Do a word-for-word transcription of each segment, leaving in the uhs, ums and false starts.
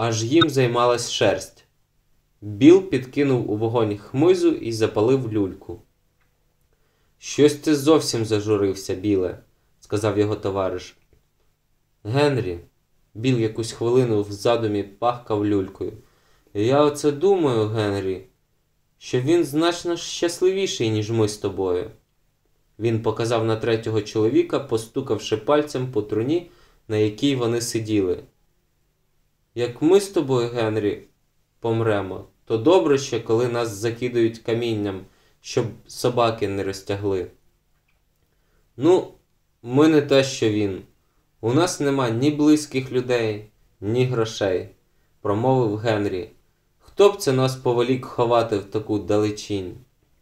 аж їм займалась шерсть. Біл підкинув у вогонь хмизу і запалив люльку. «Щось ти зовсім зажурився, Біле», – сказав його товариш. «Генрі», – Біл якусь хвилину в задумі пахкав люлькою, – «я оце думаю, Генрі, що він значно щасливіший, ніж ми з тобою». Він показав на третього чоловіка, постукавши пальцем по труні, на якій вони сиділи. «Як ми з тобою, Генрі, помремо, то добре ще, коли нас закидають камінням, щоб собаки не розтягли». «Ну, ми не те, що він. У нас нема ні близьких людей, ні грошей», – промовив Генрі. «Хто б це нас повелік ховати в таку далечінь?»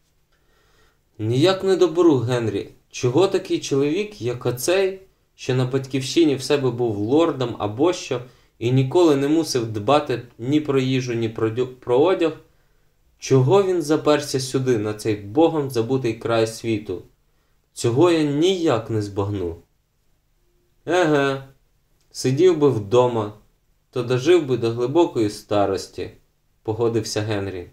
«Ніяк не добру, Генрі. Чого такий чоловік, як оцей, що на батьківщині в себе був лордом або що, і ніколи не мусив дбати ні про їжу, ні про, про одяг, чого він заперся сюди, на цей богом забутий край світу? Цього я ніяк не збагну». «Еге, сидів би вдома, то дожив би до глибокої старості», – погодився Генрі.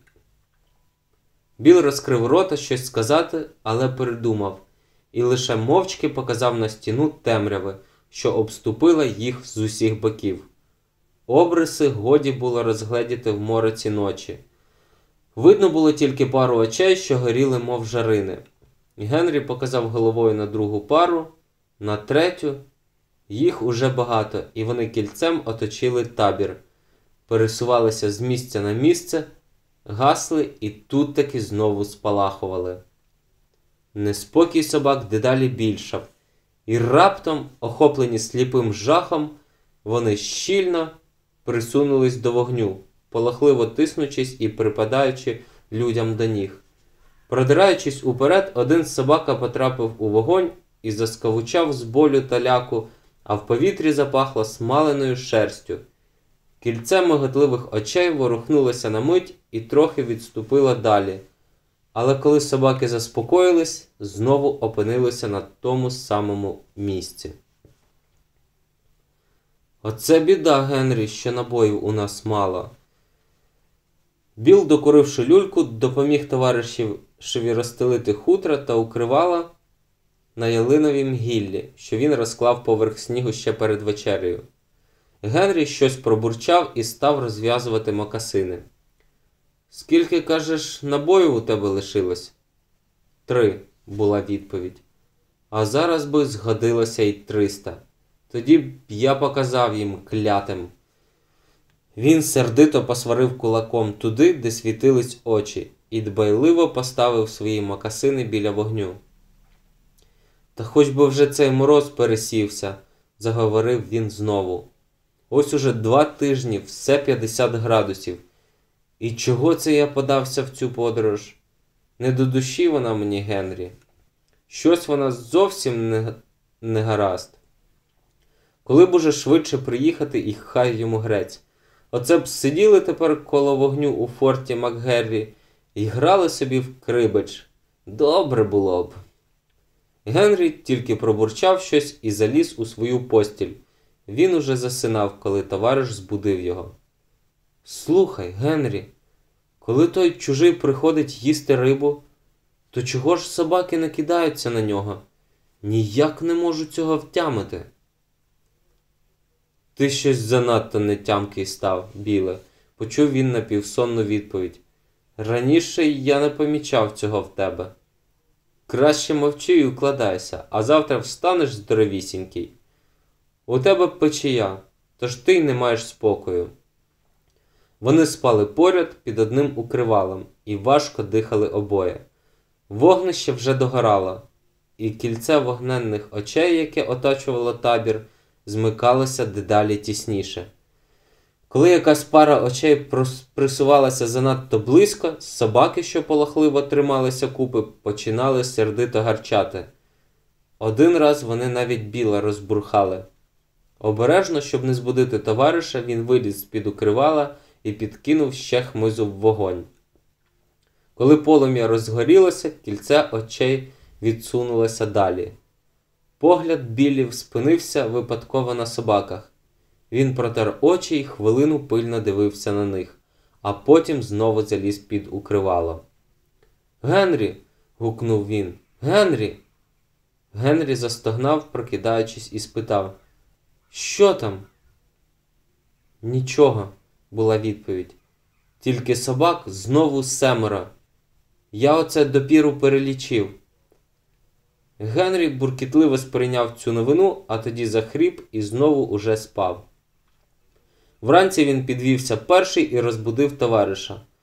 Біл розкрив рота щось сказати, але передумав, і лише мовчки показав на стіну темряви, що обступила їх з усіх боків. Обриси годі було розгледіти в мороці ночі. Видно було тільки пару очей, що горіли, мов жарини. Генрі показав головою на другу пару, на третю. Їх уже багато, і вони кільцем оточили табір. Пересувалися з місця на місце, гасли і тут таки знову спалахували. Неспокій собак дедалі більшав, і раптом, охоплені сліпим жахом, вони щільно присунулись до вогню, полохливо тиснучись і припадаючи людям до ніг. Продираючись уперед, один собака потрапив у вогонь і заскавучав з болю та ляку, а в повітрі запахло смаленою шерстю. Кільце миготливих очей ворухнулося на мить і трохи відступило далі. Але коли собаки заспокоїлись, знову опинилися на тому самому місці. «Оце біда, Генрі, що набоїв у нас мало». Біл, докуривши люльку, допоміг товаришеві розстелити хутра та укривала на ялиновім гіллі, що він розклав поверх снігу ще перед вечерею. Генрі щось пробурчав і став розв'язувати мокасини. «Скільки, кажеш, набоїв у тебе лишилось?» «Три», – була відповідь. «А зараз би згодилося й триста. Тоді б я показав їм клятим». Він сердито посварив кулаком туди, де світились очі, і дбайливо поставив свої мокасини біля вогню. «Та хоч би вже цей мороз пересівся», – заговорив він знову. «Ось уже два тижні, все п'ятдесят градусів. І чого це я подався в цю подорож? Не до душі вона мені, Генрі. Щось вона зовсім не, не гаразд. Коли б уже швидше приїхати і хай йому грець. Оце б сиділи тепер коло вогню у форті МакГеррі і грали собі в крибич. Добре було б». Генрі тільки пробурчав щось і заліз у свою постіль. Він уже засинав, коли товариш збудив його. «Слухай, Генрі, коли той чужий приходить їсти рибу, то чого ж собаки не кидаються на нього? Ніяк не можу цього втямити». «Ти щось занадто нетямкий став, Біле», – почув він напівсонну відповідь. «Раніше я не помічав цього в тебе. Краще мовчи і укладайся, а завтра встанеш здоровісінький. У тебе печія, тож ти й не маєш спокою». Вони спали поряд під одним укривалом і важко дихали обоє. Вогнище вже догорало, і кільце вогненних очей, яке оточувало табір, змикалося дедалі тісніше. Коли якась пара очей присувалася занадто близько, собаки, що полохливо трималися купи, починали сердито гарчати. Один раз вони навіть Біла розбурхали. Обережно, щоб не збудити товариша, він виліз з-під укривала і підкинув ще хмизу в вогонь. Коли полум'я розгорілося, кільце очей відсунулося далі. Погляд Біллів спинився випадково на собаках. Він протер очі й хвилину пильно дивився на них, а потім знову заліз під укривало. «Генрі!» – гукнув він. «Генрі!» Генрі застогнав, прокидаючись, і спитав: «Що там?» «Нічого», – була відповідь. «Тільки собак знову семеро. Я оце допіру перелічив». Генрі буркітливо сприйняв цю новину, а тоді захріп і знову уже спав. Вранці він підвівся перший і розбудив товариша.